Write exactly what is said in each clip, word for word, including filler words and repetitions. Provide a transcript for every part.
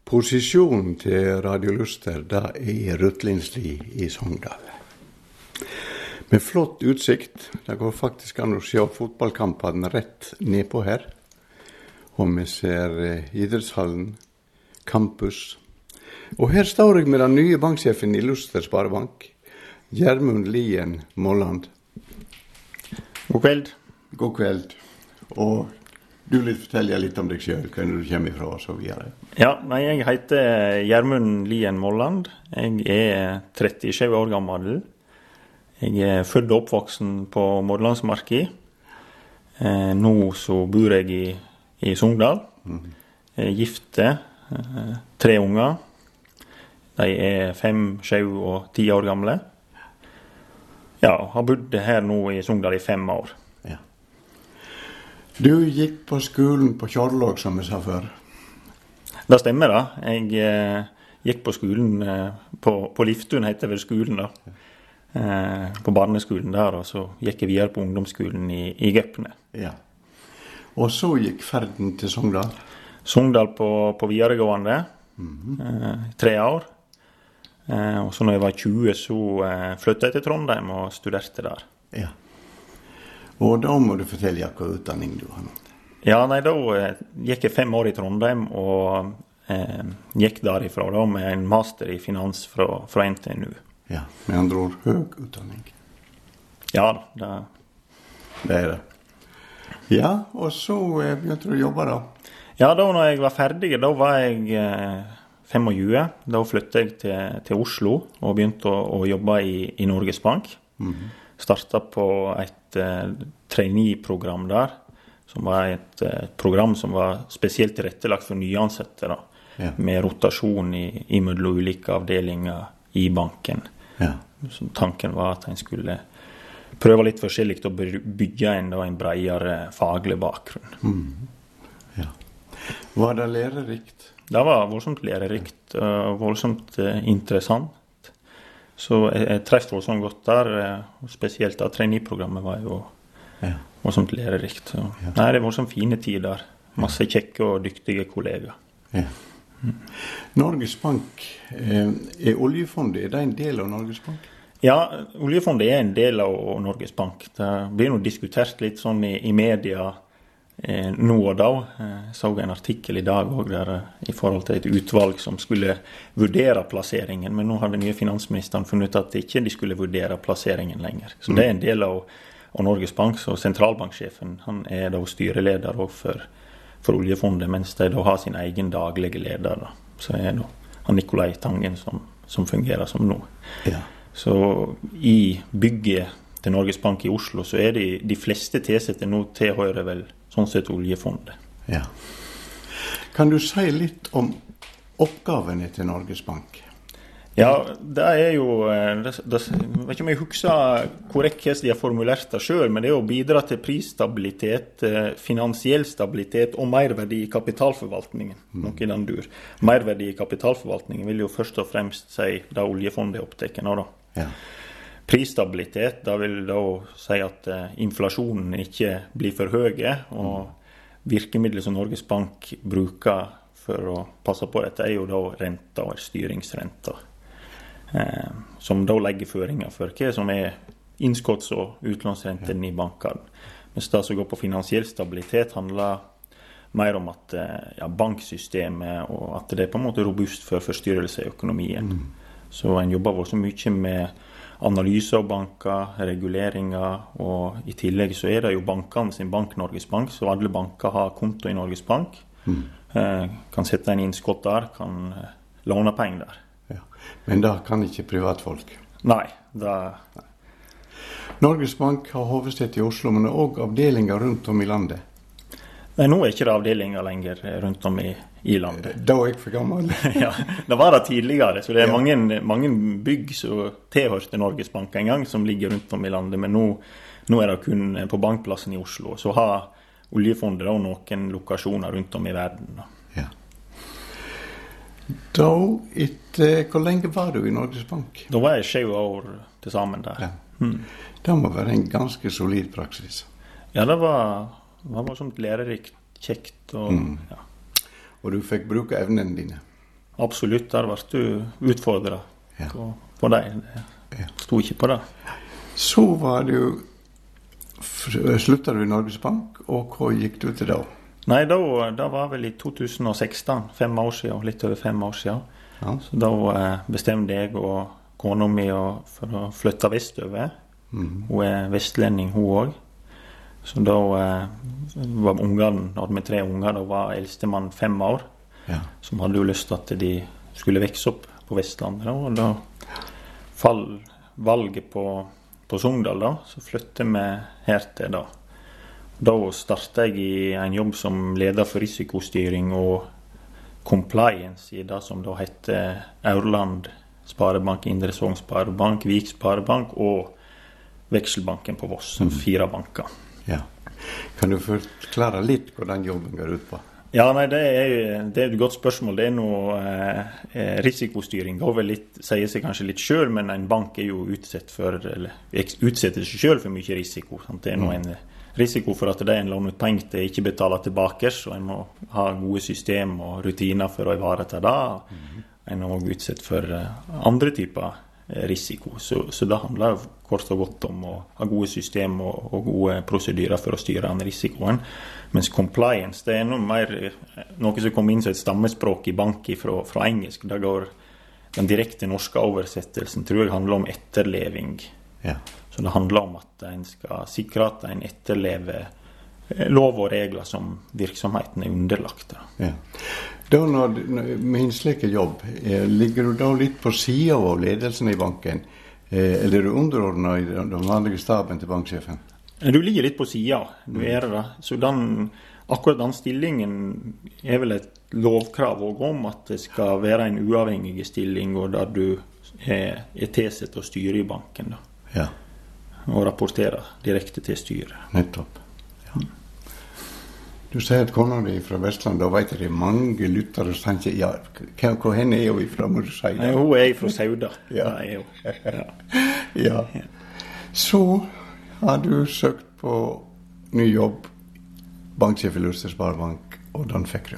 Posisjonen til Radio Luster, da er i Rutlinsli i Sogndal. Med flott utsikt, det går faktisk an å se fotballkampene rett nedpå her. Og vi ser eh, idrettshallen, campus. Og her står jeg med den nye banksjefen i Luster Sparebank, Gjermund Lien Molland. God kveld. God kveld. Og du vil fortelle litt om deg selv, hvor du kommer fra og så videre. Ja, nei, jeg heter Gjermund Lien Molland. Jeg er trettisju år gammel. Jeg er født og oppvoksen på Morlandsmarki. Eh, nå så bor jeg i, i Sogndal. Mm. Jeg er gifte, eh, tre unger. De er fem, sju og ti år gamle. Ja, har bodd her nå i Sogndal i fem år. Ja. Du gikk på skolen på Kjorlåg, som jeg sa før. Det stemmer da. Jeg eh, gikk på skolen eh, på, på Liftun, heter vel skolen da. Eh, på barneskolen der, og så gikk jeg videre på ungdomsskolen i, i Gøpne. Ja. Og så gikk ferden til Sogndal? Sogndal på, på videregående, mm-hmm. eh, tre år. Eh, og så når jeg var tjue, så eh, flyttet jeg til Trondheim og studerte der. Ja. Og da må du fortelle hva utdanning du har nått. Ja, nei, da eh, gikk jeg fem år i Trondheim, og eh, gikk derifra da med en master i finans fra, fra N T N U. Ja, med andre ord høy utdanning. Ja, det, det er det. Ja, og så eh, begynte du å jobbe da? Ja, da når jeg var ferdig, da var jeg eh, tjuefem. Da flyttet jeg til, til Oslo og begynte å, å jobbe i, i Norges Bank. Mm-hmm. Startet på et eh, trainee-program der, som var et eh, program som var spesielt tilrettelagt for nyansatte da, ja. Med rotasjon i, i mellom ulike avdelinger i banken. Ja. Så tanken var at en skulle prøve litt forskjellig å bygge en, da, en bredere faglig bakgrunn. Mm. Ja. Var det lærerikt? Det var voldsomt lærerikt og voldsomt eh, interessant. Så jeg, jeg trefte voldsomt godt der, spesielt da trainee-programmet var jo ja. Voldsomt lærerikt. Så, ja. Nei, det var voldsomt fine tider. Masse kjekke og dyktige kolleger. Ja. Mm. Norges Bank, eh, er oljefondet, er det en del av Norges Bank? Ja, oljefondet er en del av Norges Bank. Det blir nå diskutert litt sånn i, i media eh, nå og da. Jeg så en artikkel i dag også der, i forhold til et utvalg som skulle vurdere plasseringen, men nå har den nye finansministeren funnet ut at ikke de skulle vurdere plasseringen lenger. Så mm. det er en del av, av Norges Bank, så sentralbanksjefen, han er da styreleder også for, for oljefondet, mens de da har sin egen daglige leder. Da. Så er det han Nikolai Tangen som, som fungerer som nå. Ja. Så i bygget til Norges Bank i Oslo, så er de, de fleste tilsatte nå tilhører vel sånn sett oljefondet. Ja. Kan du si litt om oppgavene til Norges Bank? Ja, det er jo, det, det, jeg vet ikke om jeg husker korrekt hvordan de har formulert det selv, men det er å bidra til prisstabilitet, finansiell stabilitet og merverdi i kapitalforvaltningen. Mm. Noe i den dur. Merverdi i kapitalforvaltningen vil jo først og fremst si da oljefondet er opptatt nå da. Ja. Prisstabilitet, da vil da si at inflasjonen ikke blir for høye, og virkemidlet som Norges Bank bruker for å passe på dette er jo da renta og styringsrenta, eh, som da legger føringer for hva som er innskotts- og utlånsrenten i bankene. Mens det som går på finansiell stabilitet handler mer om at ja, banksystemet og at det er på en måte robust for forstyrrelse i økonomien. Mm. Så en jobber også mye med analyse av banker, reguleringer, og i tillegg så er det jo bankene sin bank, Norges Bank, så alle banker har konto i Norges Bank, mm. eh, kan sette en innskott der, kan eh, låne penger der. Ja. Men da kan ikke privatfolk? Nei, da... Nei. Norges Bank har hovedsete i Oslo, men det er også avdelinger rundt om i landet. Nei, nå er ikke det avdelinger lenger rundt om i, i landet. Da er jeg for gammel. Ja, det var det tidligere, så det er ja. mange, mange bygg som tilhørte Norges Bank en gang som ligger rundt om i landet, men nå, nå er det kun på bankplassen i Oslo. Så har oljefondet da noen lokasjoner rundt om i verden. Da. Ja. Da, etter, hvor lenge var du i Norges Bank? Da var jeg sju år til sammen der. Ja. Mm. Det må være en ganske solid praksis. Ja, det var... Det var sånt lærerikt, kjekt og, mm. ja. Og du fikk bruke evnene dine? absolutt, der ble du utfordret Ja. på, på det. Ja. Det sto ikke på det. Så var du, sluttet du i Norges Bank, og hva gikk du til da? Nei, da, da var vel i to tusen og seksten, fem år siden, litt over fem år siden. Ja. Så da eh, bestemte jeg og kona mi å- for å flytte vestover. Mhm. Hun er vestlending, hun også. Så da eh, var ungene, da hadde vi tre unger, da var eldstemann fem år, Ja. som hadde jo lyst til at de skulle vekse opp på Vestlandet. Da, og da fall valget på, på Sogndal, da, så flyttet vi her til da. Da startet jeg i en jobb som leder for risikostyring og compliance i det som da heter Aurland Sparebank, Indre Sogn Sparebank, Vik Sparebank og Vekselbanken på Voss, som fire banker. Ja. Kan du forklare litt hva den jobben går ut på? Ja, nei, det er, det er et godt spørsmål. Det er noe eh, risikostyring. Det vel litt, sier seg kanskje litt selv, men en bank er jo utsett for, eller utsetter seg selv for mye risiko. Sant? Det er noe en risiko for at det er en lån ut penger til ikke betaler tilbake, så en må ha gode system og rutiner for å ivareta det. Mm. En er også utsett for eh, andre typer eh, risiko. Så, så det handler jo kort og godt om å ha gode system og, og gode prosedyrer for å styre den risikoen. Mens compliance, det er noe mer, noe som kommer inn som et stammespråk i bank fra, fra engelsk. Da går den direkte norske oversettelsen, tror jeg, handler om etterleving. Ja. Så det handler om at en skal sikre at en etterlever lov og regler som virksomheten er underlagt. Ja. Da når, når, med en slik jobb, eh, ligger du da litt på siden av ledelsen i banken, eh, eller er du underordnet i den vanlige staben til banksjefen? Du ligger litt på siden, du er det. Så den, akkurat den stillingen er vel et lovkrav også om at det skal være en uavhengig stilling, og der du er, er tilsett å styre i banken da. Ja. Og rapportere direkte til styret. Nettopp. Ja. Du sier at kona di er fra Vestland, da vet jeg det er mange lyttere som tenker, ja, hva, hva henne er jo fra, må du si? Nei, hun er fra Sauda. Ja. Det er hun. Ja. Ja. Så har du søkt på ny jobb, banksjef i Luster Sparebank, og den fikk du.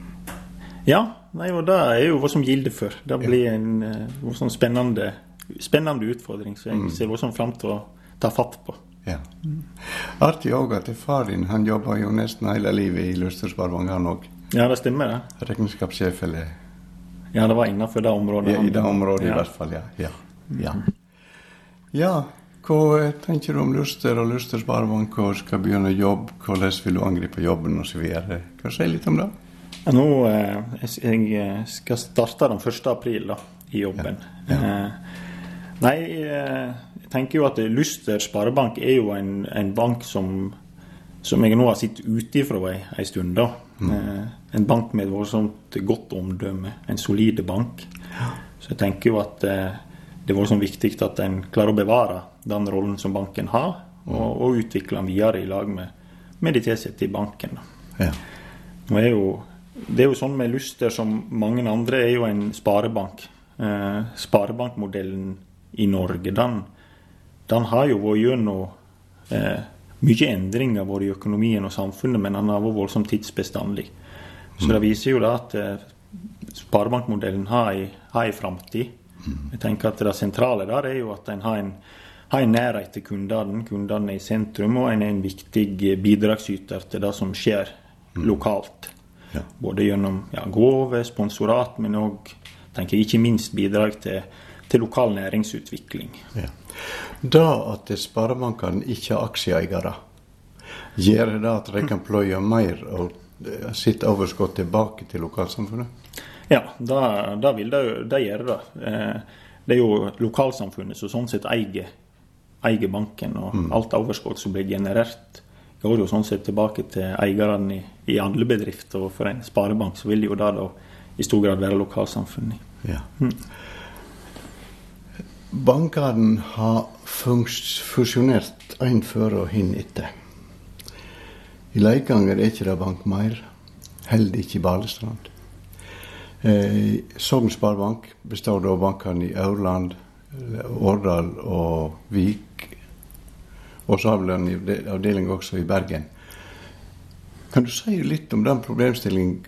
Ja, nei, og det er jo hva som gilder for. Det blir en uh, sånn spennende, spennende utfordring, så jeg mm. ser hva som frem til å ta fatt på. Ja. Artig også at far din, han jobber jo nesten hele livet i Luster Sparebank, han også. Ja, det stemmer det. Regnskapssjef, eller? Ja, det var innenfor det området. Ja, i det området ja. I hvert fall, ja. Ja, ja. Ja, hva tenker du om Luster og Luster Sparebank, og skal begynne jobb, hvordan vil du angripe jobben og så videre? Kan du si litt om det? Ja, nå eh, jeg skal starte den første april da, i jobben. Ja. Ja. Eh, nei, eh, jeg tenker jo at Luster Sparebank er jo en, en bank som, som jeg nå har sittet ute fra en, en stund da. Mm. Eh, en bank med et voldsomt godt omdømme, en solide bank. Ja. Så jeg tenker jo at eh, det er voldsomt viktig at en klarer å bevare den rollen som banken har, og, og utvikle den videre i lag med, med de tilsatte i banken. Ja. Nå er jo, det er jo sånn med Luster som mange andre er jo en sparebank. Eh, sparebankmodellen i Norge, den, den har jo vært gjennom eh, mye endringer både i økonomien og samfunnet, men den har vært voldsomt tidsbestandig. Så det viser jo da at eh, sparebankmodellen har i, har i fremtid. Jeg tenker at det sentrale der er jo at en har en, har en nærhet til kundene, kundene er i sentrum, og en er en viktig bidragsyter til det som skjer mm. lokalt. Ja. Både gjennom ja, gåve, sponsorat, men også, tenker jeg, ikke minst bidrag til, til lokal næringsutvikling. Ja. Da at sparebankene ikke er aksjeeiere, gjør det at de kan pløye mer og sitt overskudd tilbake til lokalsamfunnet? Ja, da, da vil det, det gjøre det. Eh, det er jo lokalsamfunnet som sånn sett eier, eier banken, og mm. alt overskudd som blir generert går jo sånn sett tilbake til eierne i, i alle bedrifter, og for en sparebank så vil jo det da i stor grad være lokalsamfunnet. Ja. Mm. Bankene har fusjonert en før og hin etter. I Leikanger er ikke det bank mer, heller ikke i Balestrand. Eh, Sogn Sparebank består av bankene i Aurland, Årdal og Vik, og så har vi en avdeling også i Bergen. Kan du si litt om den problemstillingen?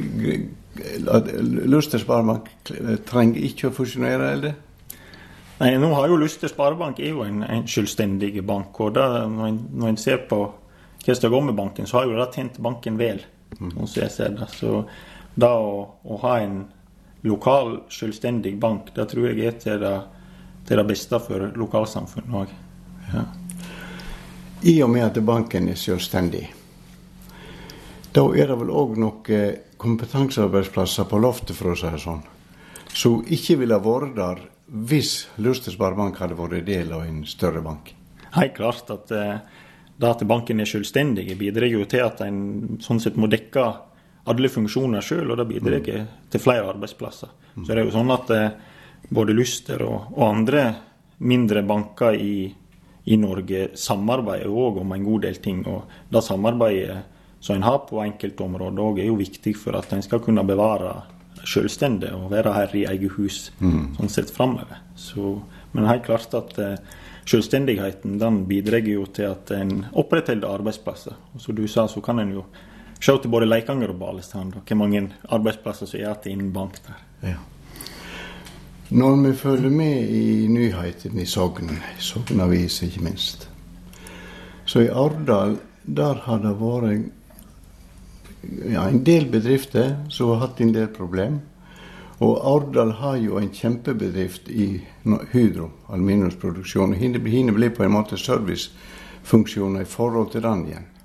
Luster Sparebank trenger ikke å fusjonere, eller? Nei, nå har jo Luster Sparebank er jo en, en selvstendig bank, og da, når, en, når en ser på hva som går med banken, så har jo det tjent banken vel. Mm. Så jeg ser det. Så da å, å ha en lokal, selvstendig bank, det tror jeg er til det, til det beste for lokalsamfunnet også. Ja. I og med at banken er selvstendig, da er det vel også noen kompetansearbeidsplasser på loftet, for å si det sånn, så ikke ville vært der hvis Luster Sparebank hadde vært del av en større bank. Helt klart at eh, det at banken er selvstendig bidrar jo til at en sånn sett må dekke alle funksjoner selv, og det bidrar mm. til flere arbeidsplasser. Mm. Så det er jo sånn at eh, både Luster og, og andre mindre banker i, i Norge samarbeider jo også om en god del ting, og det samarbeidet som en har på enkelte områder også er jo viktig for at en skal kunne bevare selvstendig og være her i eget hus mm. sånn sett fremover. Så, men helt klart at eh, selvstendigheten den bidrar jo til at en opprettholder arbeidsplasser. Og som du sa, så kan en jo se til både Leikanger og Balestrand, og hvor mange arbeidsplasser som er til innen bank der. Ja. Når vi følger med i nyheten i Sogn, Sognavis ikke minst, så i Ardal, der har det vært ja, en del bedrifter som har hatt en del problem. Og Ardal har jo en kjempebedrift i Hydro, aluminiumsproduksjon. Hine blir på en måte servicefunksjoner i forhold til den igjen.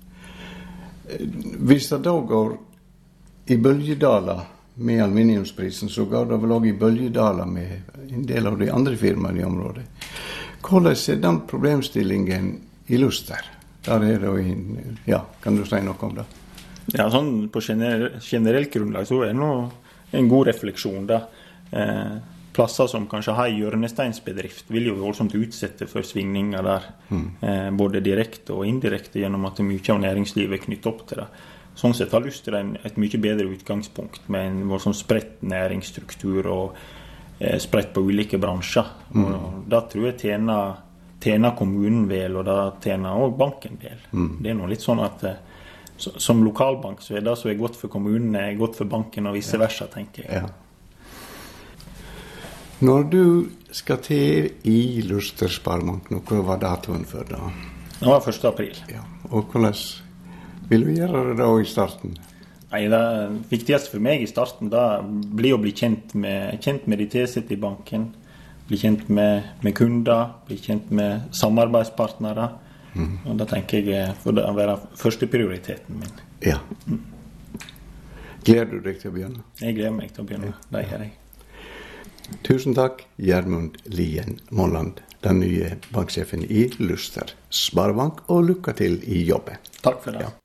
Hvis det da går i bølgedaler med aluminiumsprisen, så går det vel også i bølgedaler med en del av de andre firmaene i området. Hvordan er den problemstillingen i Luster? Der er det jo en, ja, kan du si noe om det? Ja, sånn på generell, generelt grunnlag så er det noe, en god refleksjon da. Eh, plasser som kanskje har hjørnesteinsbedrift vil jo voldsomt utsette for svingninger der, mm. eh, både direkte og indirekte, gjennom at mye av næringslivet er knyttet opp til det. Sånn sett har lyst til en, et mye bedre utgangspunkt med en voldsomt spredt næringsstruktur og eh, spredt på ulike bransjer. Mm. Og da tror jeg tjener, tjener kommunen vel, og da tjener også banken vel. Mm. Det er noe litt sånn at som lokalbank så er det som er godt for kommunen er godt for banken og vice versa, tenker jeg. Ja. Når du skal til i Luster Sparebank, noe var datoen for da? Det var første april. Ja. Og hvordan vil du gjøre det da i starten? Nei, det viktigste for meg i starten da blir å bli kjent med, kjent med de tilsatte i banken, bli kjent med, med kunder, bli kjent med samarbeidspartnere. Mm. Og da tenker jeg for det å være første prioriteten min. Ja. Mm. Gleder du deg til å begynne? Jeg gleder meg til å begynne. Ja. Det gjør jeg. Tusen takk, Gjermund Lien Molland, den nye banksjefen i Luster Sparebank, og lykke til i jobben. Takk for det. Ja.